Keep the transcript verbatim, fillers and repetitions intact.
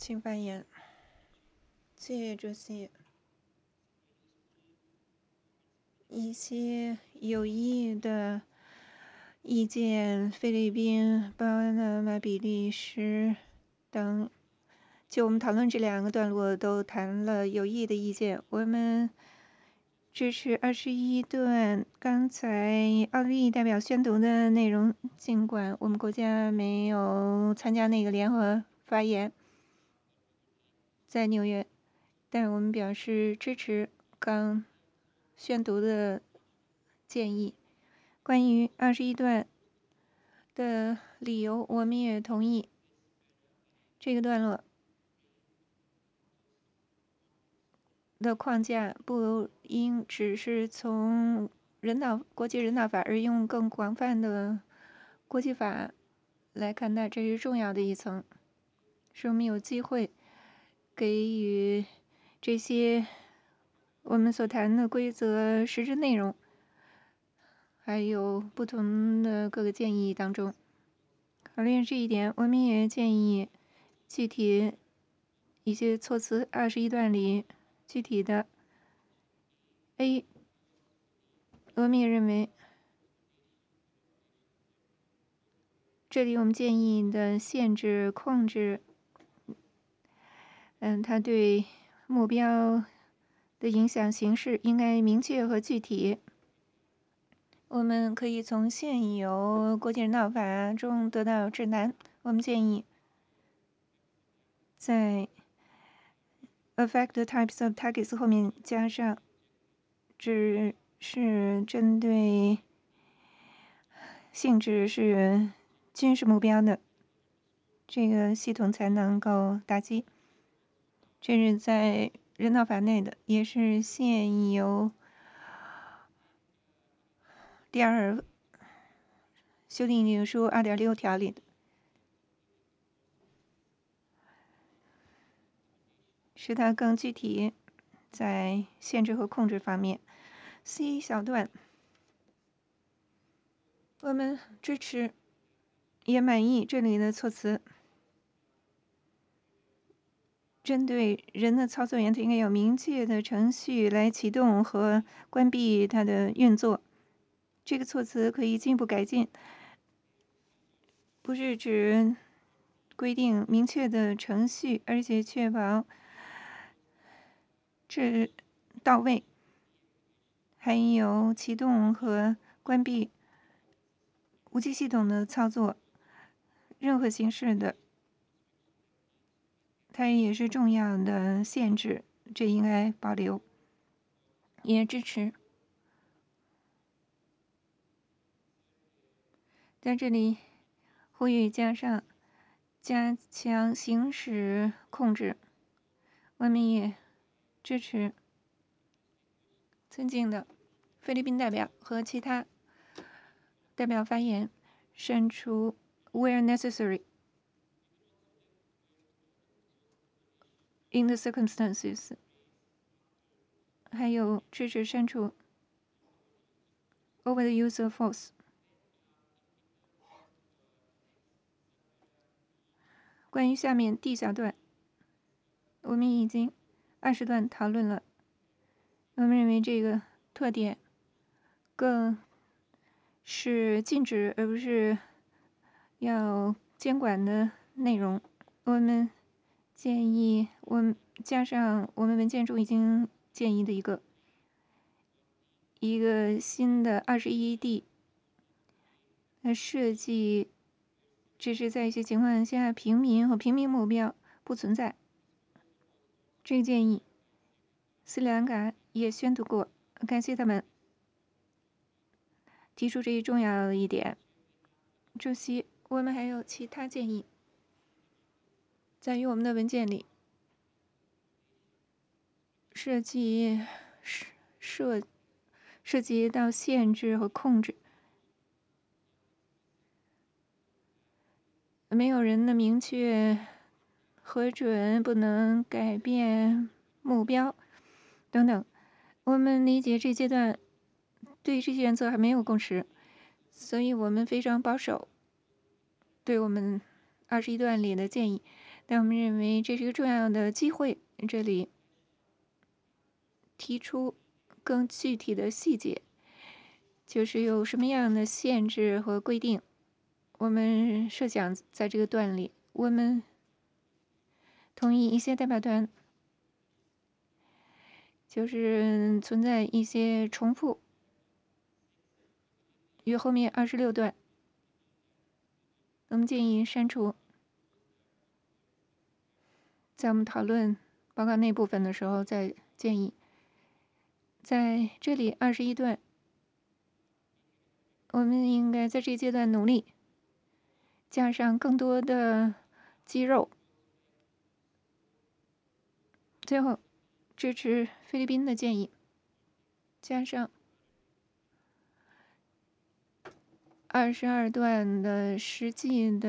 请发言。谢谢主席。一些有益的意见，菲律宾、巴拿马、比利时等，就我们讨论这两个段落都谈了有益的意见。我们支持二十一段刚才奥地利代表宣读的内容，尽管我们国家没有参加那个联合发言，在纽约，但我们表示支持刚宣读的建议。关于二十一段的理由，我们也同意这个段落的框架不应只是从人道国际人道法，而用更广泛的国际法来看待，这是重要的一层，是我们有机会给予这些我们所谈的规则实质内容，还有不同的各个建议当中。考虑这一点，我们也建议具体一些措辞，二十一段里具体的 A， 我们也认为这里我们建议的限制控制，嗯，它对目标的影响形式应该明确和具体。我们可以从现有国际人道法中得到指南。我们建议在 affect types of targets 后面加上只是针对性质是军事目标的，这个系统才能够打击。这是在人道法内的，也是现有第二修订令书 二点六 条里的，使它更具体在限制和控制方面。C 小段我们支持也满意这里的措辞，针对人的操作源，它应该有明确的程序来启动和关闭它的运作。这个措辞可以进一步改进，不是指规定明确的程序，而且确保这到位，还有启动和关闭武器系统的操作，任何形式的，它也是重要的限制，这应该保留。也支持在这里呼吁加上加强行使控制。我们也支持尊敬的菲律宾代表和其他代表发言，删除 where necessary in the circumstances， 还有支持删除 over the use of force。关于下面 D 小段，我们已经二十段讨论了。我们认为这个特点更是禁止而不是要监管的内容。我们建议我们加上我们文件中已经建议的一个一个新的二十一 D， 那设计只是在一些情况下平民和平民目标不存在。这个建议斯里兰卡也宣读过，感谢他们提出这一重要的一点。主席，我们还有其他建议，在于我们的文件里涉及涉涉及到限制和控制，没有人的明确核准，不能改变目标等等。我们理解这阶段对这些原则还没有共识，所以我们非常保守。对我们二十一段里的建议， 但我们认为这是一个重要的机会，这里提出更具体的细节，就是有什么样的限制和规定。我们设想在这个段里，我们同意一些代表团就是存在一些重复，与后面二十六段，我们建议删除。在我们讨论报告那部分的时候，再建议在这里二十一段，我们应该在这个阶段努力加上更多的肌肉。最后，支持菲律宾的建议，加上二十二段的实际的